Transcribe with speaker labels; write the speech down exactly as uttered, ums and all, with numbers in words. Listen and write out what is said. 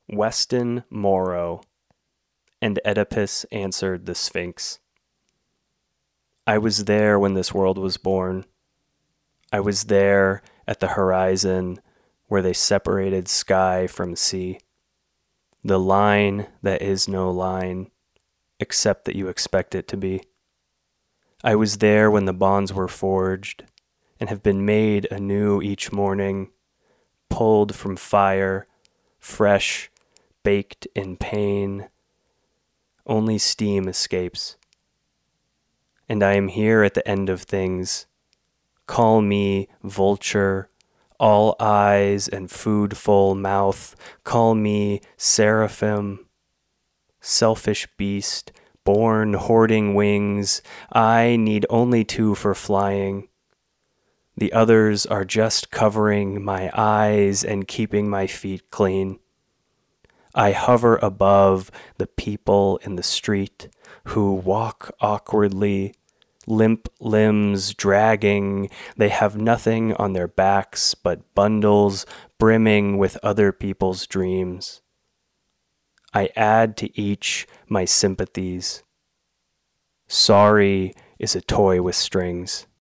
Speaker 1: Weston Morrow, and Oedipus answered the Sphinx. I was there when this world was born. I was there at the horizon where they separated sky from sea. The line that is no line, except that you expect it to be. I was there when the bonds were forged and have been made anew each morning, pulled from fire, fresh, baked in pain. Only steam escapes. And I am here at the end of things. Call me vulture, all eyes and food-full mouth. Call me seraphim, selfish beast, born hoarding wings. I need only two for flying. The others are just covering my eyes and keeping my feet clean. I hover above the people in the street who walk awkwardly, limp limbs dragging. They have nothing on their backs but bundles brimming with other people's dreams. I add to each my sympathies. Sorry is a toy with strings.